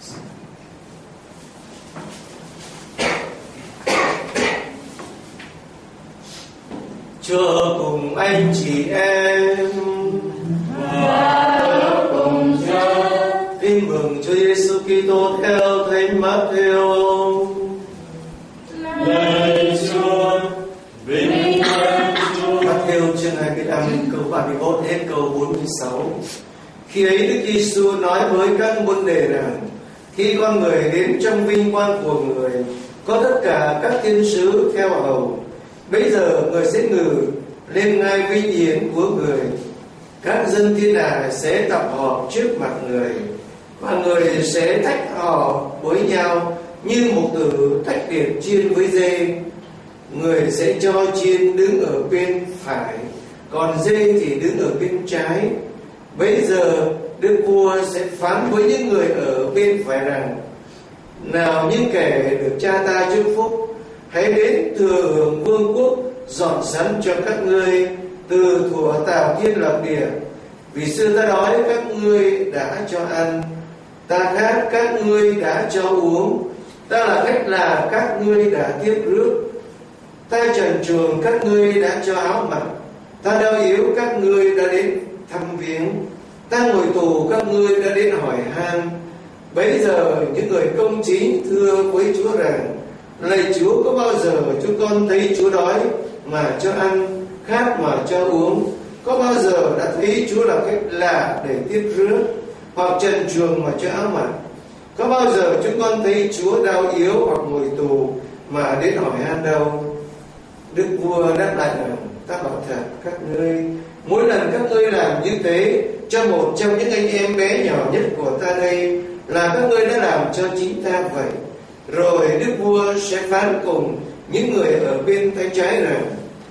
Chúa cùng anh chị em và cùng Chúa. Tin mừng Chúa Giêsu Kitô theo Thánh Matthew. Lạy Chúa, vinh danh Chúa. Matthew chương 25 câu 31 đến câu 46. Khi ấy Đức Giêsu nói với các môn đệ rằng: khi con người đến trong vinh quang của người, có tất cả các thiên sứ theo hầu. Bây giờ người sẽ ngự lên ngai vinh hiển của người. Các dân thiên đàng sẽ tập họp trước mặt người, và người sẽ tách họ với nhau như một tử tách biệt chiên với dê. Người sẽ cho chiên đứng ở bên phải, còn dê thì đứng ở bên trái. Bây giờ Đức Vua sẽ phán với những người ở bên phải rằng: nào những kẻ được Cha ta chúc phúc, hãy đến thừa hưởng vương quốc dọn sẵn cho các ngươi từ thuở tạo thiên lập địa. Vì xưa ta đói, các ngươi đã cho ăn; ta khát, các ngươi đã cho uống; ta là khách lạ, các ngươi đã tiếp rước; ta trần truồng, các ngươi đã cho áo mặc; ta đau yếu, các ngươi đã đến thăm viếng; ta ngồi tù, các ngươi đã đến hỏi han. Bấy giờ những người công chính thưa với Chúa rằng: lạy Chúa, có bao giờ chúng con thấy Chúa đói mà cho ăn, khát mà cho uống? Có bao giờ đã thấy Chúa là khách lạ để tiếp rước, hoặc trần truồng mà cho áo mặc? Có bao giờ chúng con thấy Chúa đau yếu hoặc ngồi tù mà đến hỏi han đâu? Đức Vua đáp lại rằng: ta bảo thật các ngươi, mỗi lần các ngươi làm như thế cho một trong những anh em bé nhỏ nhất của ta đây, là các ngươi đã làm cho chính ta vậy. Rồi Đức Vua sẽ phán cùng những người ở bên tay trái rằng: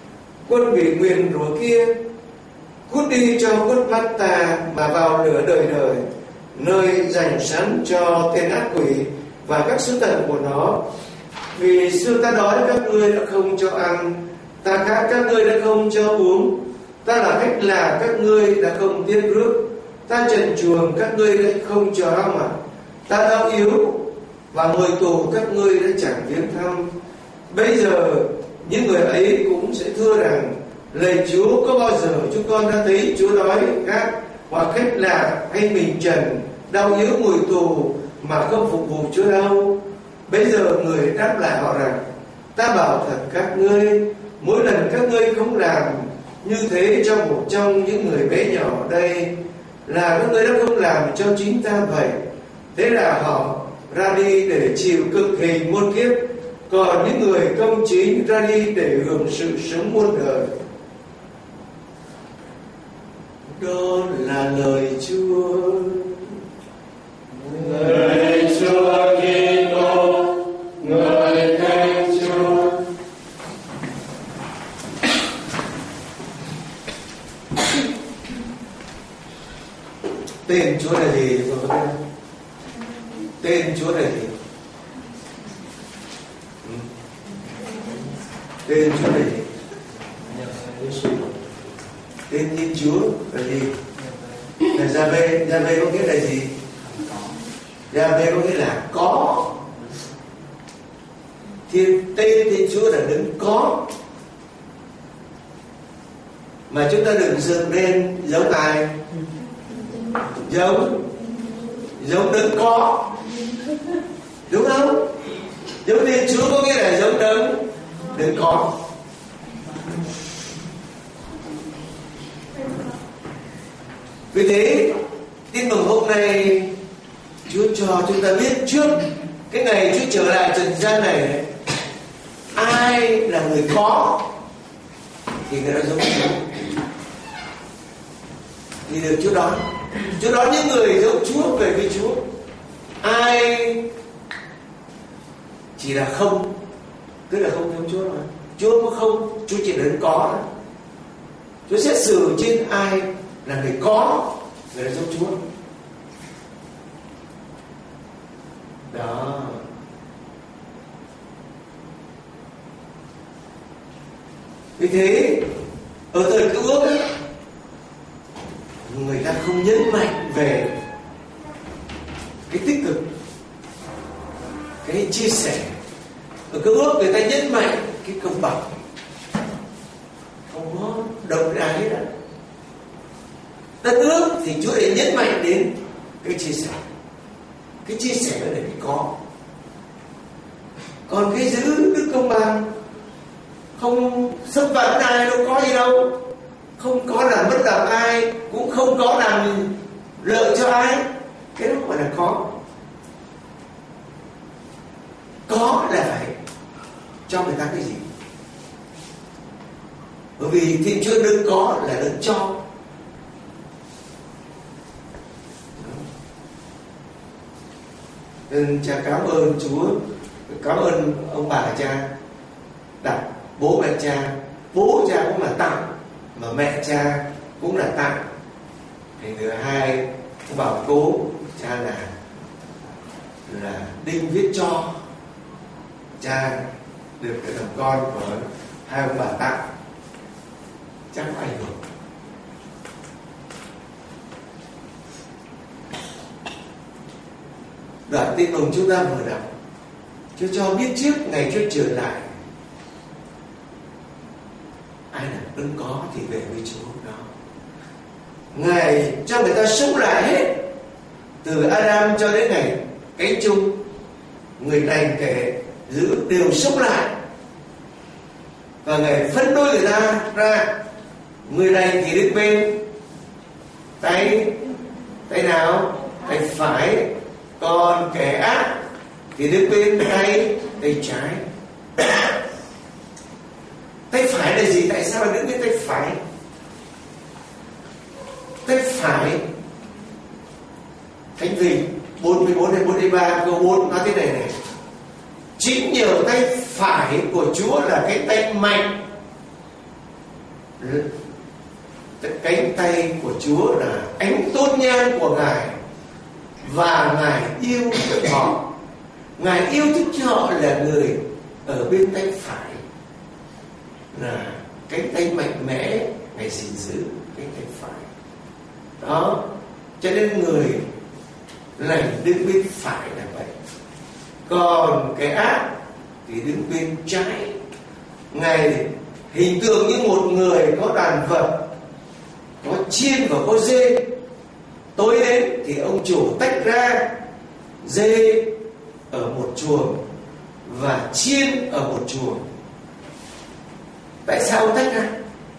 quân bị nguyền rủa kia, cút đi cho khuất mắt ta mà vào lửa đời đời, nơi dành sẵn cho tên ác quỷ và các sứ thần của nó. Vì xưa ta đói, các ngươi đã không cho ăn; ta khát, các ngươi đã không cho uống; ta là khách lạ, các ngươi đã không tiếp rước; ta trần truồng, các ngươi đã không cho áo mặc; ta đau yếu và ngồi tù, các ngươi đã chẳng viếng thăm. Bây giờ những người ấy cũng sẽ thưa rằng: lạy Chúa, có bao giờ chúng con đã thấy Chúa đói, khát hoặc khách lạ hay mình trần, đau yếu, ngồi tù mà không phục vụ Chúa đâu? Bây giờ người đáp lại họ rằng: ta bảo thật các ngươi, mỗi lần các ngươi không làm như thế cho một trong những người bé nhỏ đây, là các ngươi đã không làm cho chính ta vậy. Thế là họ ra đi để chịu cực hình muôn kiếp, còn những người công chính ra đi để hưởng sự sống muôn đời. Đó là lời Chúa. Lạy Chúa Kitô, ngợi khen Chúa. Tên Chúa là gì? Tên Chúa là gì? Tên Chúa là gì? Tên Thiên Chúa là gì? Là Gia-vê. Gia-vê có nghĩa là gì? Gia-vê có nghĩa là có. Tên Thiên Chúa là đấng có. Mà chúng ta đừng dựng lên giống ai? Giống đấng có, đúng không? Giống Thiên Chúa có nghĩa là giống đấng có. Vì thế tin mừng hôm nay Chúa cho chúng ta biết trước cái ngày Chúa trở lại trần gian này, ai là người có thì người đó giống Chúa, thì được Chúa đón. Chúa đón những người giống Chúa về với Chúa. Ai chỉ là không, tức là không giống Chúa rồi. Chúa có không, Chúa chỉ đến có. Chúa xét xử trên ai là người có, người là giống Chúa. Đó. Vì thế ở thời Cựu Ước ấy, người ta không nhấn mạnh về cái tích cực, cái chia sẻ. Ở cơ ước người ta nhấn mạnh cái công bằng, không có động ai hết á. Đất ước thì Chúa để nhấn mạnh đến cái chia sẻ. Cái chia sẻ là cái có. Còn cái giữ đức công bằng, không xâm phạm ai, đâu có gì đâu, không có làm mất lòng ai, cũng không có làm lợi cho ai, cái đó gọi là có. Có là phải cho người ta cái gì? Bởi vì Thiên Chúa đừng có là đừng cho. Nên cha cảm ơn Chúa, cảm ơn ông bà cha đặt bố mẹ cha. Bố cha cũng là tặng, mà mẹ cha cũng là tặng. Thì thứ hai, ông bảo cố cha là đinh viết cho. Cha được cái thằng con của hai ông bà tặng, chắc có ảnh hưởng. Đoạn tin mừng chúng ta vừa đọc, Chúa cho biết trước ngày Chúa trở lại, ai là ưng có thì về với Chúa đó. Ngài cho người ta sống lại hết, từ Adam cho đến ngày cánh chung, người lành kẻ dữ đều sống lại. Và Ngài phân đôi người ta ra, người lành thì đứng bên tay nào? Tay phải. Còn kẻ ác thì đứng bên tay trái. Tay phải là gì? Tại sao lại đứng bên tay phải? Tay phải, Thánh Vị 44 hay 43 câu 4 nói thế này này: chính nhờ tay phải của Chúa là cái tay mạnh. Cánh tay của Chúa là ánh tôn nhang của Ngài, và Ngài yêu thích họ. Ngài yêu thích họ là người ở bên tay phải, là cánh tay mạnh mẽ. Ngài gìn giữ cánh tay phải đó. Cho nên người lành đứng bên phải là vậy. Còn cái ác thì đứng bên trái. Ngài hình tượng như một người có đàn vật, có chiên và có dê. Tối đến thì ông chủ tách ra dê ở một chuồng và chiên ở một chuồng. Tại sao ông tách ra?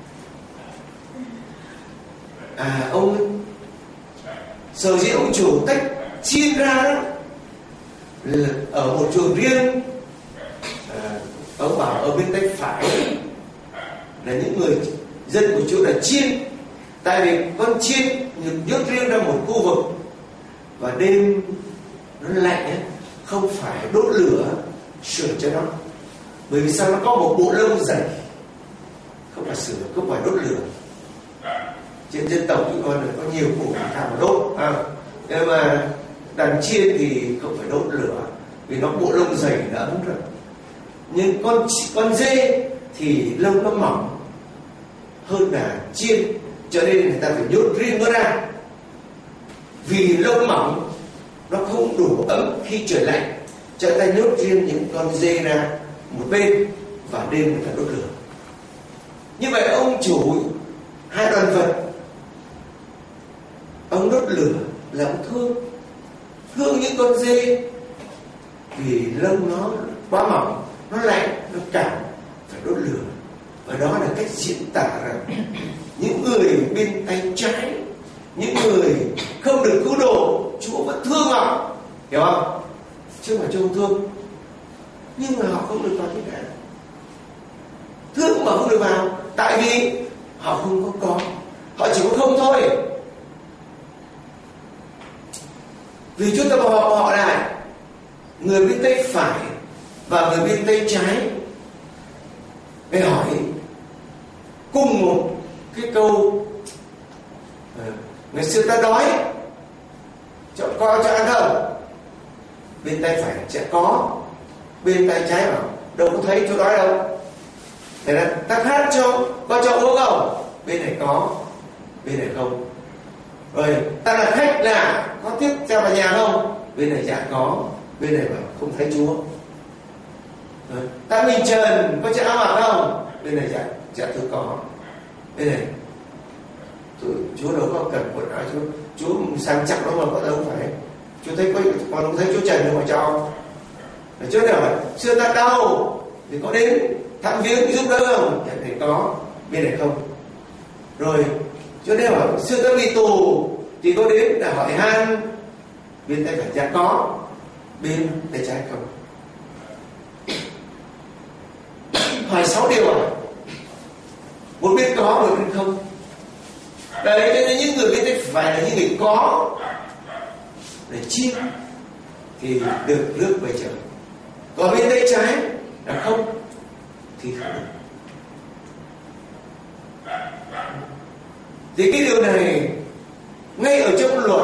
Ông sở dĩ ông chủ tách chiên ra đó, ở một chuồng riêng. Ông bảo ở bên tay phải là những người dân của Chúa là chiên. Tại vì con chiên nhốt riêng ra một khu vực, và đêm nó lạnh ấy, không phải đốt lửa sưởi cho nó. Bởi vì sao? Nó có một bộ lông dày, không phải sưởi, không phải đốt lửa. Trên dân tộc chúng con có nhiều củ thảo đốt, nhưng mà đàn chiên thì không phải đốt lửa, vì nó bộ lông dày đã ấm rồi. Nhưng con dê thì lông nó mỏng hơn là chiên, cho nên người ta phải nhốt riêng nó ra. Vì lông mỏng nó không đủ ấm khi trời lạnh, cho nên ta nhốt riêng những con dê ra một bên, và đêm người ta đốt lửa. Như vậy ông chủ hai đoàn vật, ông đốt lửa là ông thương những con dê, vì lông nó quá mỏng, nó lạnh, nó cảm, phải đốt lửa. Và đó là cách diễn tả rằng những người bên tay trái, những người không được cứu độ, Chúa vẫn thương họ, hiểu không? Chứ không phải Chúa không thương, nhưng mà họ không được vào tất cả. Thương mà không được vào, tại vì họ không có, họ chỉ có không thôi. Vì chúng ta bỏ họ lại, người bên tay phải và người bên tay trái. Để hỏi cùng một cái câu: ngày xưa ta đói, cho ăn không? Bên tay phải sẽ có, bên tay trái bảo đâu có thấy chỗ đói đâu. Thế là ta hát có cho uống không? Bên này có, bên này không. Rồi ta là khách là có tiếp theo vào nhà không? Bên này dạ có, Bên này bảo không thấy Chúa. Ta mình trần có chiếc áo mặc không? Bên này dạ tôi có. Bên này Chúa đâu có cần quần áo, Chúa sang trọng đâu mà có đâu phải. Chúa thấy còn không thấy Chúa trần đâu mà cho. Chúa nào mà xưa ta đau thì có đến thăm viếng giúp đỡ không? Dạ này có. Bên này không. Rồi Chúa nào mà xưa ta bị tù thì có đến là hỏi han. Bên tay phải dạ có. Bên tay trái không. Hỏi 6 điều à? Một bên có, một bên không. Đấy, cho nên những người bên tay phải là những người có để chiêm thì được rước về trời. Còn bên tay trái là không thì không được. Thì cái điều này ngay ở trong luật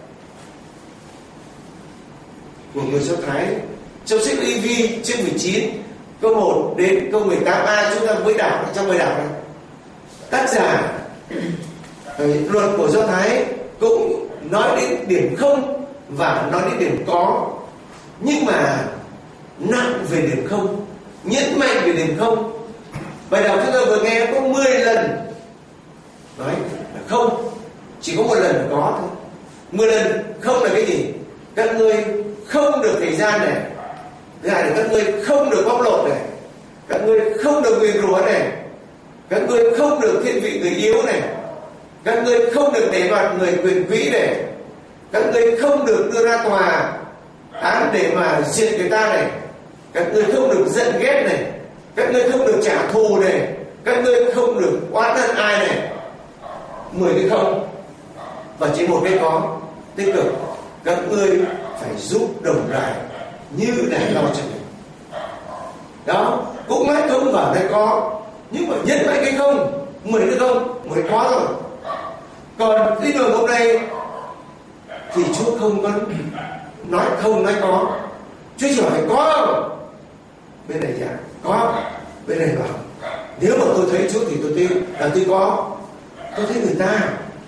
của người Do Thái, trong sách Lê-vi chương 19 câu 1 đến câu 18a, chúng ta mới đọc trong bài đọc này. Tác giả luật của Do Thái cũng nói đến điểm không và nói đến điểm có, nhưng mà nặng về điểm không, nhấn mạnh về điểm không. Bài đọc chúng ta vừa nghe có 10 lần nói là không, chỉ có một lần là có thôi. 10 lần không là cái gì? Các ngươi không được thời gian này, thứ hai là các ngươi không được bóc lột này, các ngươi không được nguyền rủa này, các ngươi không được thiên vị người yếu này, các ngươi không được để đoạt người quyền quý này, các ngươi không được đưa ra tòa án để mà diệt người ta này, các ngươi không được giận ghét này, các ngươi không được trả thù này, các ngươi không được oán hận ai này. 10 cái không và chỉ một cái có tích cực. Các ngươi phải giúp đồng lại như để lo cho mình. Đó, cũng nói không vào đây có, nhưng mà nhân lại cái không, 10 cái không, 10 có rồi. Còn cái đường hôm nay thì Chúa không có nói không nói có. Chúa chỉ hỏi có không? Bên này dạ có. Bên này bảo nếu mà tôi thấy Chúa thì tôi tin là tôi có. Tôi thấy người ta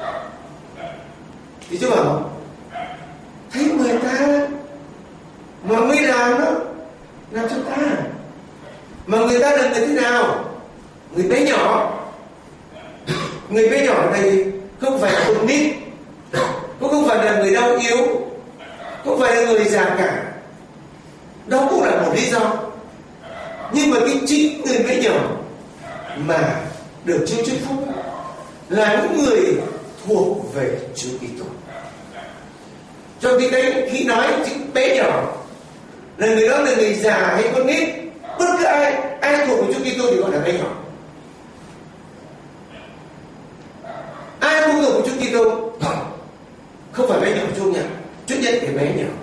thì Chúa bảo thấy người ta mà mới làm đó, làm cho ta. Mà người ta là người thế nào? Người bé nhỏ. Người bé nhỏ này không phải là con nít, cũng không phải là người đau yếu, không phải là người già cả. Đó cũng là một lý do. Nhưng mà cái chính người bé nhỏ mà được Chúa chúc phúc là những người thuộc về Chúa Kitô. Cho khi nói chữ bé nhỏ là người đó là người già hay con nít, bất cứ ai thuộc về Chúa Kitô thì gọi là bé nhỏ. Ai không thuộc về Chúa Kitô không phải bé nhỏ Chúa nhỉ? Chúa nhận cái bé nhỏ.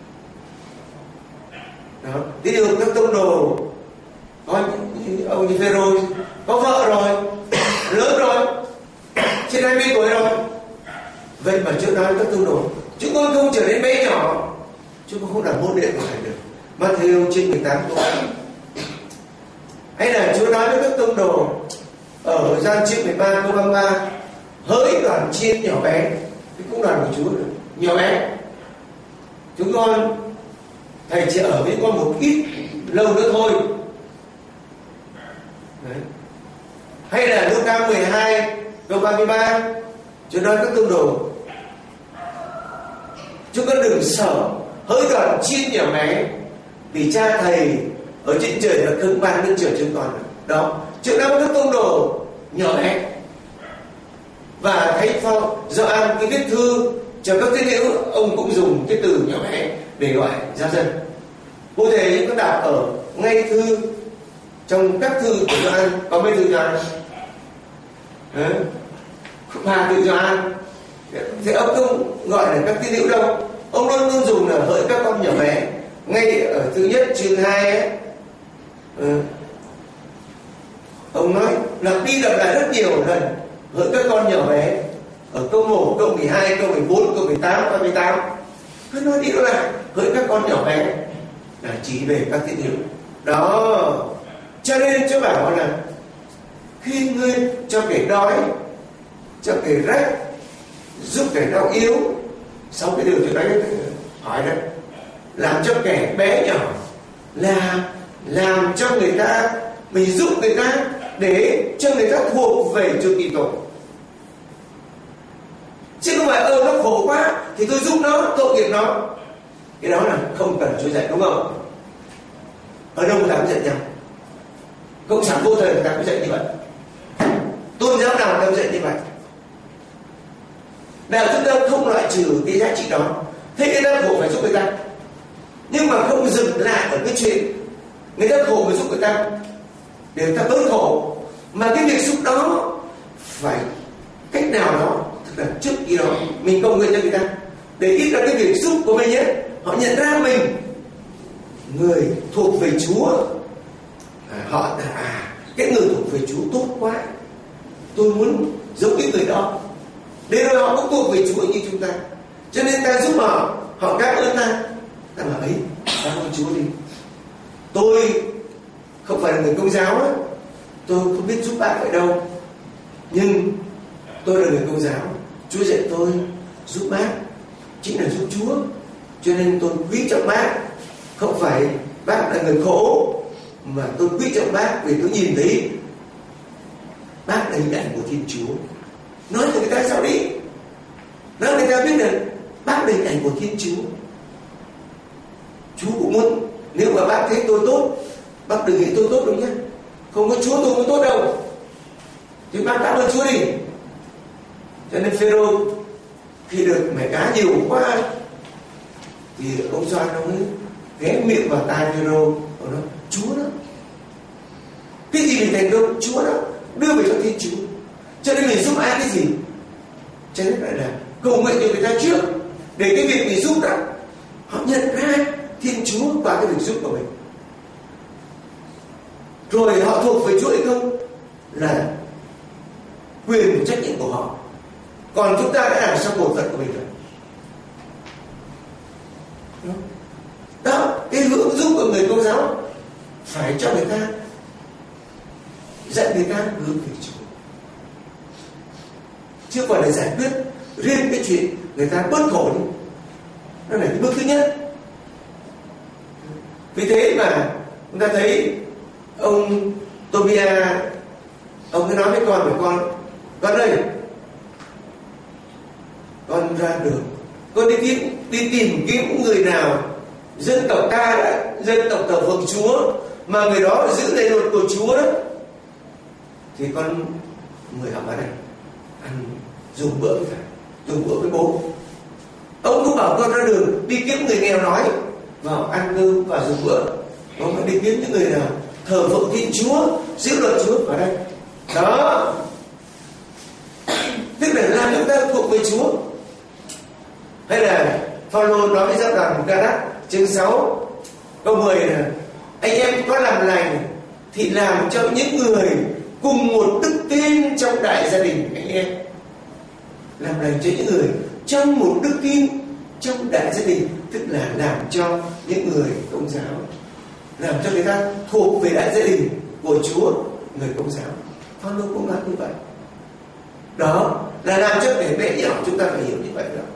Đó, ví dụ các tông đồ có ông như Phêrô có vợ rồi, lớn rồi, trên 20 tuổi rồi. Vậy mà Chúa nói các tông đồ chúng tôi không trở nên bé nhỏ, chúng tôi không làm môn đệ của Ngài được. Ma-thi-êu chương 18 câu 8. Hay là Chúa nói với các tông đồ ở Gian chương 13 câu 33, hỡi đoàn chiên nhỏ bé, cái cũng đoàn của Chúa được, nhỏ bé. Chúng con thầy chỉ ở với con một ít lâu nữa thôi. Đấy. Hay là Luca 12 câu 33, Chúa nói các tông đồ chúng con đừng sợ hỡi đoàn chiên nhỏ bé, vì cha thầy ở trên trời là cưng ban nước trời chúng con. Đó, Chúa nói các tông đồ nhỏ bé. Và thấy Gioan cái viết thư cho các tín hữu, ông cũng dùng cái từ nhỏ bé để gọi giáo dân. Cụ thể những có đọc ở ngay thư trong các thư của Gioan, có mấy thư Gioan, Hà thư Gioan, thì ông không gọi là các tín hữu đâu, ông luôn dùng là hỡi các con nhỏ bé. Ngay ở thứ nhất chương 2 ấy, ông nói lặp đi lặp lại rất nhiều lần hỡi các con nhỏ bé. Ở câu 1, câu 12, câu 14, câu 18, câu 18 cứ nói đi nói lại hỡi các con nhỏ bé là chỉ về các tín hữu. Đó, cho nên Chúa bảo là khi ngươi cho kẻ đói, cho kẻ rách, giúp kẻ đau yếu, sau cái điều Chúa nói hỏi đấy, làm cho kẻ bé nhỏ, là làm cho người ta, mình giúp người ta để cho người ta thuộc về Chúa Kitô. Chứ không phải nó khổ quá thì tôi giúp nó, tội nghiệp nó. Cái đó là không cần Chúa dạy, đúng không? Ở đâu người ta cũng dạy nhau. Cộng sản vô thời người ta cũng dạy như vậy, tôn giáo nào người ta cũng dạy như vậy. Đạo chúng ta không loại trừ cái giá trị đó. Thế người ta khổ phải giúp người ta, nhưng mà không dừng lại ở cái chuyện người ta khổ phải giúp người ta để người ta bớt khổ, mà cái việc giúp đó phải cách nào đó, tức là trước khi đó mình cầu nguyện cho người ta, để ít ra cái việc giúp của mình ấy, họ nhận ra mình người thuộc về Chúa. Họ cái người thuộc về Chúa tốt quá, tôi muốn giống cái người đó, để rồi họ cũng thuộc về Chúa như chúng ta. Cho nên ta giúp họ cảm ơn ta bảo ấy, cảm ơn Chúa đi. Tôi không phải là người Công giáo á, tôi không biết giúp bạn vậy đâu, nhưng tôi là người Công giáo, Chúa dạy tôi giúp bác chính là giúp Chúa, cho nên tôi quý trọng bác. Không phải bác là người khổ, mà tôi quý trọng bác vì tôi nhìn thấy bác là hình ảnh của Thiên Chúa. Nói cho người ta sao đi, nói người ta biết được bác là hình ảnh của Thiên Chúa. Chúa cũng muốn, nếu mà bác thấy tôi tốt, bác đừng nghĩ tôi tốt đâu nhé, không có Chúa tôi không tốt đâu, thì bác cảm ơn Chúa đi. Cho nên Phêrô khi được mẻ cá nhiều quá thì ông Gioan ông ấy ghé miệng vào tai Phêrô, ông nói Chúa đó, cái gì mình thành công Chúa đó, đưa về cho Thiên Chúa. Cho nên mình giúp ai cái gì, cho nên lại là cầu nguyện cho người ta trước, để cái việc mình giúp đó họ nhận ra Thiên Chúa qua cái việc giúp của mình. Rồi họ thuộc về Chúa hay không là quyền trách nhiệm của họ, còn chúng ta đã làm xong bổn phận của mình rồi. Đó, cái hướng giúp của người Công giáo phải cho người ta, dạy người ta hướng về Chúa, chứ còn là giải quyết riêng cái chuyện người ta bớt khổ đi. Đó là cái bước thứ nhất. Vì thế mà chúng ta thấy ông Tobia, ông cứ nói với con ơi, con ra đường, con đi tìm kiếm người nào dân tộc ta đã, dân tộc thờ phượng Chúa mà người đó giữ lề luật của Chúa đó, thì con người học ở đây ăn dùng bữa với thầy, dùng bữa với bố. Ông cũng bảo con ra đường đi kiếm người nghèo đói vào ăn cơm và dùng bữa. Ông phải đi kiếm những người nào thờ phượng Thiên Chúa, giữ luật Chúa ở đây. Đó, tức là làm chúng ta thuộc về Chúa. Hay là Phaolô nói với giáo đoàn Ga-đát chương 6 câu 10 là anh em có làm lành thì làm cho những người cùng một đức tin trong đại gia đình anh em. Làm lành cho những người trong một đức tin trong đại gia đình, tức là làm cho những người Công giáo, làm cho người ta thuộc về đại gia đình của Chúa, người Công giáo. Phaolô cũng nói như vậy. Đó là làm cho kẻ bé nhỏ, chúng ta phải hiểu như vậy đó.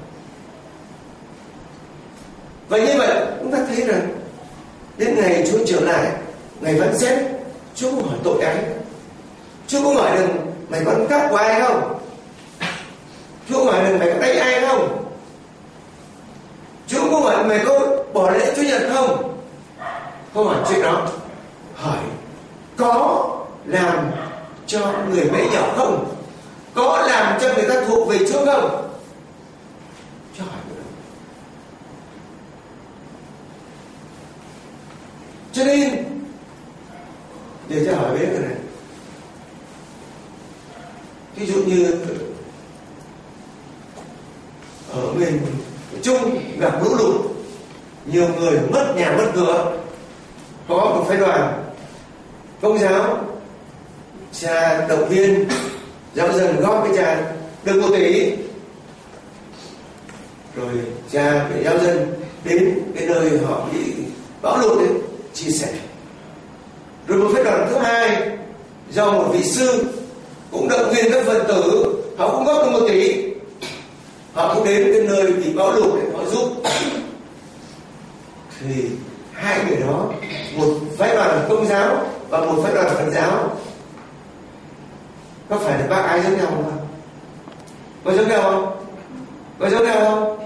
Và như vậy chúng ta thấy rằng đến ngày Chúa trở lại, ngày phán xét, Chúa không hỏi tội ai, Chúa không hỏi rằng mày có ăn cắp của ai không, Chúa không hỏi rằng mày có đánh ai không, Chúa không hỏi mày có bỏ lễ Chúa Nhật không, không hỏi chuyện đó. Hỏi có làm cho người bé nhỏ không, có làm cho người ta thuộc về Chúa không, cho hỏi nữa. Cho nên để cho hỏi biết cái này, ví dụ như ở miền Trung gặp lũ lụt, nhiều người mất nhà mất cửa, có một phái đoàn Công giáo cha động viên giáo dân góp cái trà được 1 tỷ, rồi cha để giáo dân đến cái nơi họ bị bão lụt đấy chia sẻ. Rồi một phái đoàn thứ hai do một vị sư cũng động viên các Phật tử, họ cũng góp được 1 tỷ, họ cũng đến cái nơi bị bão lụt để họ giúp. thì hai người đó, một phái đoàn Công giáo và một phái đoàn Phật giáo, có phải là bác ái giống nhau không? Có giống nhau không? Có giống nhau không?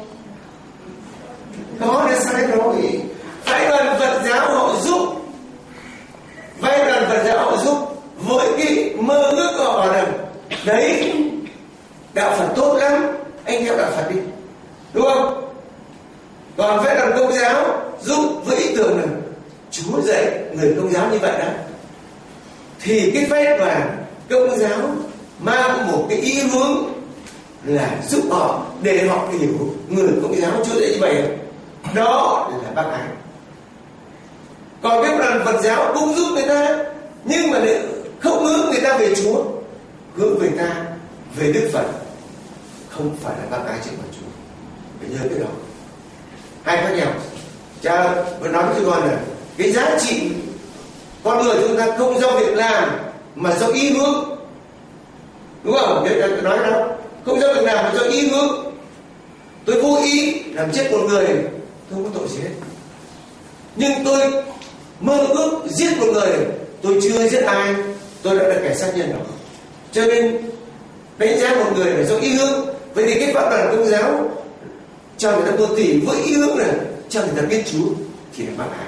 Có, là sai rồi. Phái đoàn Phật giáo họ giúp, phái đoàn Phật giáo họ giúp với cái mơ ước của họ rằng đấy, đạo Phật tốt lắm, anh theo đạo Phật đi, đúng không? Còn phái đoàn Công giáo giúp với ý tưởng là Chúa dạy người Công giáo như vậy đó, thì cái phái đoàn Công giáo mang một cái ý hướng là giúp họ để họ hiểu người Công giáo Chúa dạy như vậy, đó là bác ái. Còn cái đoàn Phật giáo cũng giúp người ta, nhưng mà không hướng người ta về Chúa, hướng người ta về Đức Phật, không phải là bác ái trước mặt Chúa. Phải nhớ cái đó, hai khác nhau. Cha vừa nói với chúng con là cái giá trị con người chúng ta không do việc làm mà do ý hướng, đúng không? Tôi nói đó, không do việc làm mà do ý hướng. Tôi vô ý làm chết một người, tôi không có tội gì hết, nhưng tôi mơ ước giết một người, tôi chưa giết ai, tôi đã là kẻ sát nhân đó. Cho nên đánh giá một người là do ý hướng. Vậy thì cái pháp đoàn Công giáo cho người ta vô tỷ với ý hướng này, cho người ta biết Chúa thì là bác ái.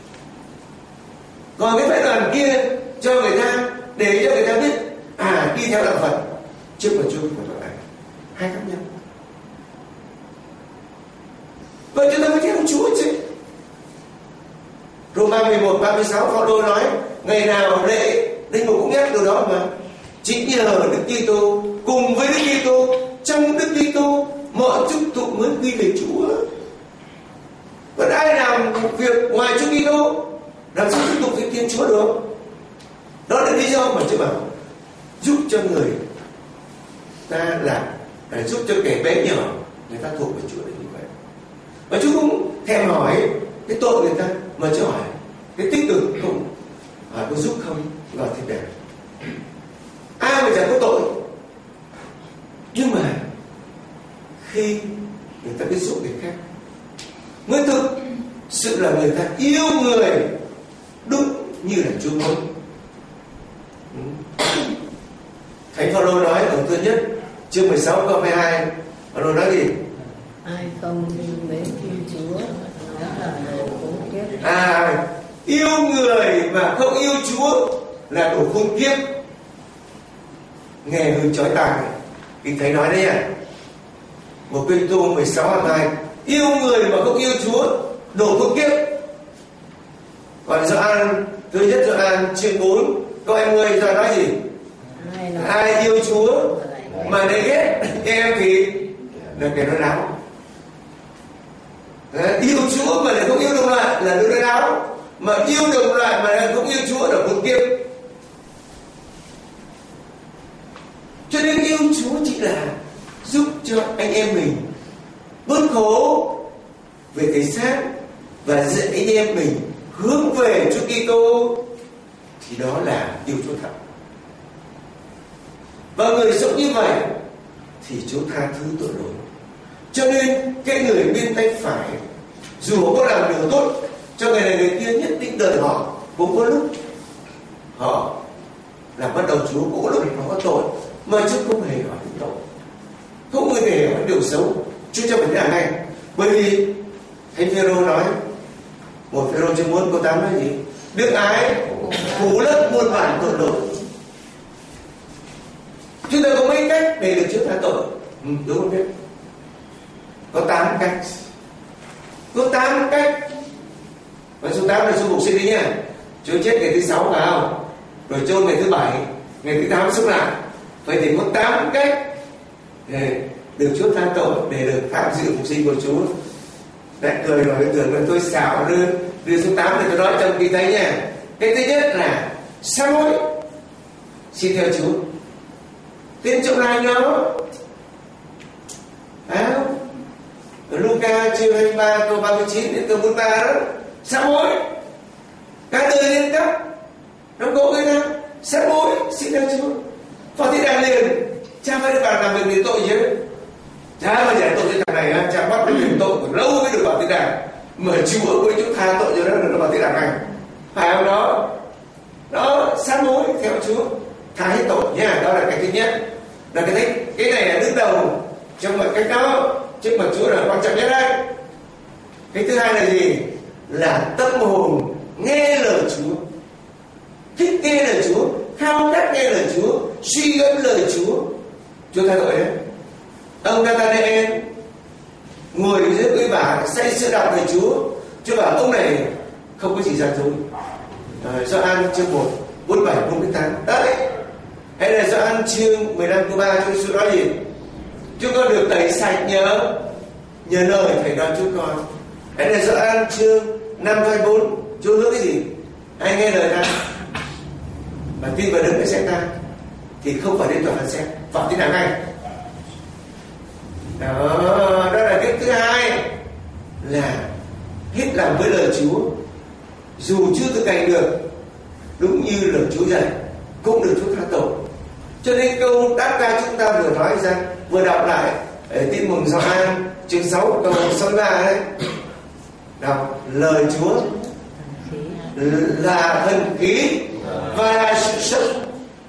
Còn cái phái đoàn kia cho người ta, để cho người ta biết đi theo đạo Phật trước mặt Chúa là bác ái. Hai khác nhau. Vậy chúng ta mới theo Chúa chứ. Roma 11, 36 Phaolô nói ngày nào lễ linh mục cũng nhắc điều đó mà, chính nhờ Đức Kitô cùng với Đức Kitô, trong Đức Kitô mọi chúc tụng mới quy về Chúa. Còn ai làm việc ngoài Chúa Kitô làm sao chúc tụng với Thiên Chúa được? Đó là lý do mà Chúa bảo giúp cho người ta làm, để giúp cho kẻ bé nhỏ người ta thuộc về Chúa để như vậy. Và Chúa cũng thèm hỏi cái tội người ta, mà Chúa hỏi cái tích cực không, hỏi có giúp không vào thiên đàng. Ai mà chẳng có tội, nhưng mà khi người ta biết giúp người khác mới thực sự là người ta yêu người đúng như là Chúa muốn. Thánh Phaolô nói ở thứ nhất chương 16 câu 22, Phaolô nói gì? Ai không yêu mến Thiên Chúa đó là đồ khốn kiếp. Yêu người mà không yêu Chúa là đồ khốn kiếp. Nghe hơi chói tai. Kinh Thánh nói đấy à. Một Cô-rinh-tô 16:22, yêu người mà không yêu Chúa đồ khốn kiếp. Còn Gioan thứ nhất Gioan chương 4 câu 20 Gioan nói gì? Ai yêu Chúa mà lại ghét em thì là kẻ nói láo. Yêu Chúa mà lại không yêu đồng loại là nói láo, mà yêu đồng loại mà lại không yêu Chúa là khốn kiếp. Cho nên yêu Chúa chỉ là giúp cho anh em mình bớt khổ về cái xác và dẫn anh em mình hướng về Chúa Kitô, thì đó là yêu Chúa thật. Và người sống như vậy thì Chúa tha thứ tội lỗi. Cho nên cái người bên tay phải dù họ có làm điều tốt cho người này người kia, nhất định đời họ cũng có lúc họ làm bắt đầu Chúa, cũng có lúc họ có tội, mà Chúa không hề hỏi đến tội, không hề hỏi điều xấu. Chúa cho mình là ngay. Bởi vì Thánh Phêrô nói, một Phêrô chương 4 câu 8 nói gì? Đức ái phủ lấp muôn vàn tội lỗi. Chúng ta có mấy cách để được Chúa tha tội? Đúng không biết? Có 8 cách. Có 8 cách. Và số 8 là số mục sinh đi nha. Chúa chết ngày thứ 6 phải không? Rồi chôn ngày thứ 7, ngày thứ 8 sống lại. Vậy thì có 8 cách để được Chúa tha tội, để được tham dự phục sinh của Chúa. Đấy, cười rồi tưởng là tôi xạo đưa số 8 để tôi nói trong Kinh Thánh nha. Cái thứ nhất là sám hối, xin theo Chúa. Tin trong lành nó, phải không? Ở Luca chương 23 câu 39 đến câu 43 đó, sám hối, cả đời lên cấp, nó cố người ta sám hối, xin theo Chúa. Phó Thị Đàn liền, cha phải được bạn làm việc gì tội chứ? Cha mà giải tội cho thằng này, cha bắt được tội của lâu mới được vào Thiên Đàng. mà Chúa với Chúa tha tội cho nó vào thế đạo hành, phải không? Đó sám hối theo Chúa, tha hết tội nha. Đó là cái thứ nhất, là cái này là đứng đầu trong mọi cách đó, trước mặt Chúa là quan trọng nhất đấy. Cái thứ hai là gì? Là tâm hồn nghe lời Chúa, thích nghe lời Chúa, khao khát nghe lời Chúa, suy gẫm lời Chúa. Chúa tha tội đấy. Ông Nathanael ngồi dưới cây vả say sưa đọc lời Chúa bảo ông này không có gì gian dối. Gioan chương 1 47 48 đấy. Hay là Gioan chương 15 câu 3 Chúa nói gì? Chúng con được tẩy sạch nhờ lời thầy nói chúng con. Hay là Gioan chương 5 24 Chúa hứa cái gì? Ai nghe lời ta và tin vào Đấng đã xét ta thì không phải đến tòa phán xét, phạt thế nào ngay. Đó là cái thứ hai, là hết lòng với lời Chúa, dù chưa thực hành được đúng như lời Chúa dạy cũng được Chúa tha tội. Cho nên câu đáp ca chúng ta vừa nói ra, vừa đọc lại Tin mừng Gioan chương 6 câu 63 đấy. Đọc lời Chúa là thần khí và là sự sống.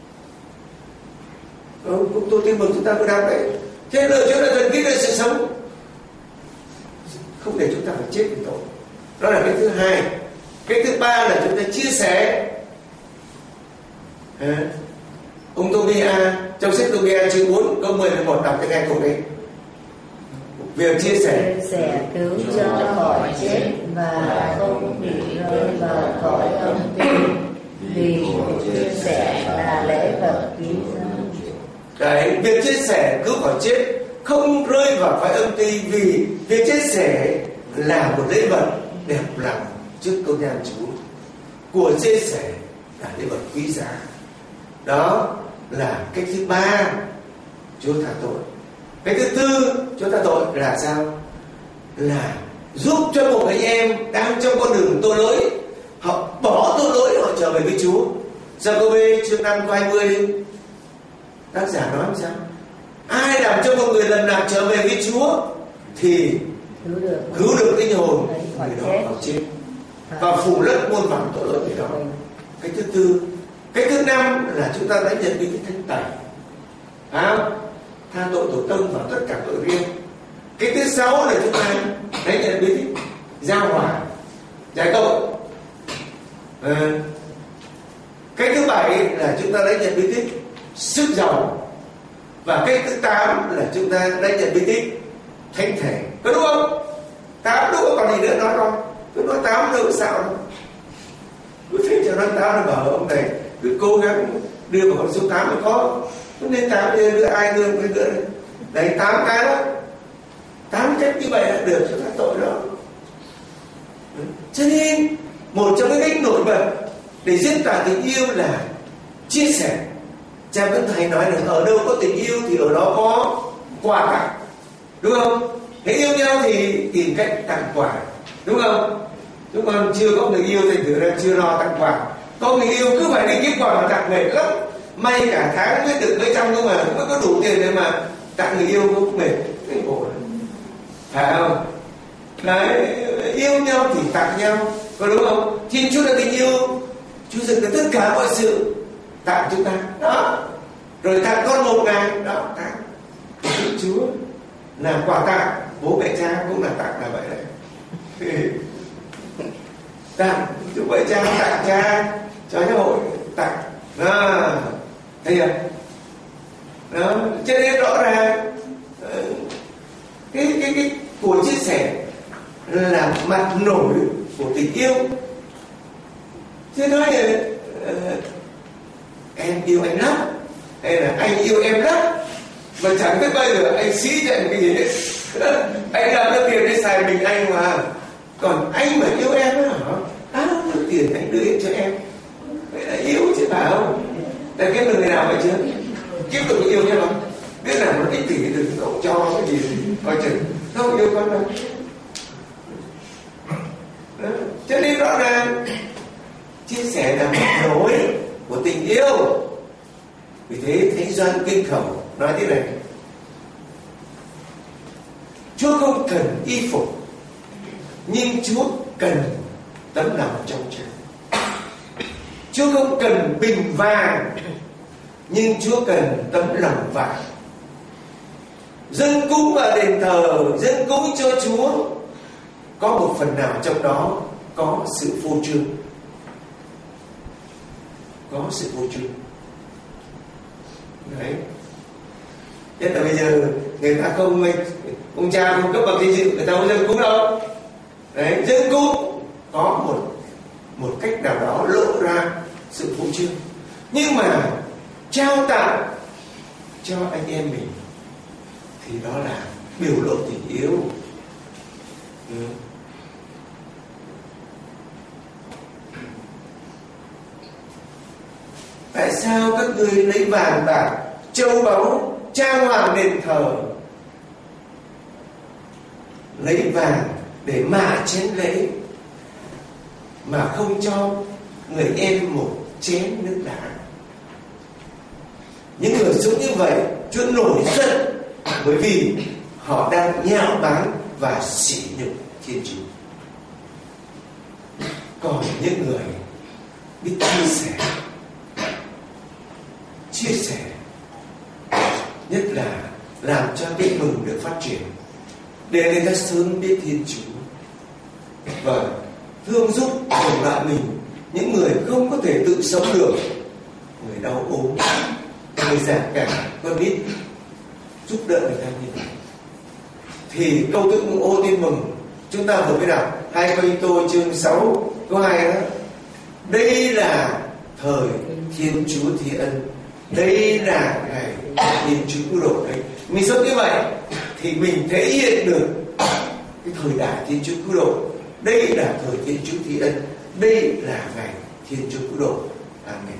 Tôi tin mừng chúng ta vừa đọc đấy. Thế lời Chúa là thần khí, là sự sống, không để chúng ta phải chết vì tội. Đó là cái thứ hai. Cái thứ ba là chúng ta chia sẻ. Ông Tobia trong sách Tobia chương 4 câu 10-11 đọc cho nghe câu đấy. Việc chia sẻ cứu cho khỏi chết và không bị rơi vào cõi âm ti, vì chia sẻ là lễ vật quý giá. Đấy, việc chia sẻ cứu khỏi chết, không rơi vào cõi âm ti, vì việc chia sẻ là một lễ vật đẹp lòng trước công nhan Chúa. Của chia sẻ là lễ vật quý giá. Đó là cái thứ ba, Chúa tha tội. Cái thứ tư, Chúa tha tội là sao? Là giúp cho một anh em đang trong con đường tội lỗi, họ bỏ tội lỗi, họ trở về với Chúa. Giê-cô-bê chương 5 câu 20 tác giả nói sao? Ai làm cho một người lần nào trở về với Chúa thì cứu được linh hồn người đó khỏi chết và phủ lấp muôn vàn tội lỗi người đó. Cái thứ tư. Cái thứ năm là chúng ta đã nhận được cái thánh tẩy, tha tội tổ tông và tất cả tội riêng. Cái thứ sáu là chúng ta đã nhận được cái giao hòa, giải tội. Cái thứ bảy là chúng ta đã nhận được cái sức giàu. Và cái thứ 8 là chúng ta đã nhận bí tích thánh thể. Có đúng không? 8 đúng không? Còn gì nữa nói không? Cứ nói 8 đâu sao đâu. Cứ thấy cho nó 8 nó bảo ông này cứ cố gắng đưa vào con số 8 mới có. Cứ nên 8 đưa ai đưa mới đưa. Đấy 8 cái đó. 8 cách như vậy là được cho các tội đó. Cho nên một trong cái cách nổi bật để diễn tả tình yêu là chia sẻ. Cha vẫn hay nói là ở đâu có tình yêu thì ở đó có quà tặng, đúng không? Nếu yêu nhau thì tìm cách tặng quà, đúng không? Chúng con chưa có người yêu thành thử ra chưa lo tặng quà. Có người yêu cứ phải đi kiếm quà mà tặng mệt lắm. May cả tháng mới được mấy trăm nhưng mà mới có đủ tiền để mà tặng người yêu cũng mệt, cái khổ này. Phải không? Đấy, yêu nhau thì tặng nhau, có đúng không? Thiên Chúa là tình yêu, Chúa dựng ra tất cả mọi sự tặng chúng ta đó, rồi tặng con 1.000 đó, tặng Chúa làm quà tặng. Bố mẹ cha cũng là tặng là vậy đấy. Tặng chúc mẹ cha, tặng cha cho giáo hội, tặng thấy chưa? Đó, cho nên rõ ràng cái cuộc chia sẻ là mặt nổi của tình yêu. Chứ nói là em yêu anh lắm, hay là anh yêu em lắm, mà chẳng biết bao giờ anh xí nhận cái gì hết. Anh làm ra tiền để xài mình anh mà, còn anh mà yêu em đó hả? Được tiền anh đưa hết cho em, vậy là yêu chứ phải không? Ta kiếm được người nào vậy chưa? Kiếm được người yêu chứ không? Biết là nó ích kỷ đừng cậu cho cái gì coi chừng không yêu con đâu. Đó. Cho nên rõ ràng chia sẻ là một nỗi của tình yêu. Vì thế Thánh Gioan Kinh Khẩu nói thế này: Chúa không cần y phục nhưng Chúa cần tấm lòng trong trắng. Chúa không cần bình vàng, nhưng Chúa cần tấm lòng vàng. Dâng cúng vào đền thờ, dâng cúng cho Chúa, có một phần nào trong đó có sự phô trương. Có sự phô trương. Đấy. Nhất là bây giờ người ta không, ông cha không cấp bằng danh dự, người ta không dâng cúng đâu. Đấy, dâng cúng có một cách nào đó lộ ra sự phô trương. Nhưng mà trao tặng cho anh em mình thì đó là biểu lộ tình yêu. Tại sao các ngươi lấy vàng bạc, châu báu trang hoàng đền thờ, lấy vàng để mạ chén lễ, mà không cho người em một chén nước đá? Những người sống như vậy, Chúa nổi giận, bởi vì họ đang nhạo báng và sỉ nhục Thiên Chúa. Còn những người biết chia sẻ, nhất là làm cho tin mừng được phát triển, để người ta sớm biết Thiên Chúa và thương giúp đồng loại mình, những người không có thể tự sống được, người đau ốm, người già cả, con nít, giúp đỡ người ta như vậy. Thì câu tụng ô tin mừng chúng ta vừa mới đọc 2 Cô-rinh-tô chương 6 câu 2 đó. Đây là thời Thiên Chúa thi ân, đây là ngày Thiên Chúa cứu độ. Đấy, mình sống như vậy thì mình thể hiện được cái thời đại Thiên Chúa cứu độ. Đây là thời Thiên Chúa thi ân, đây là ngày Thiên Chúa cứu độ. Amen.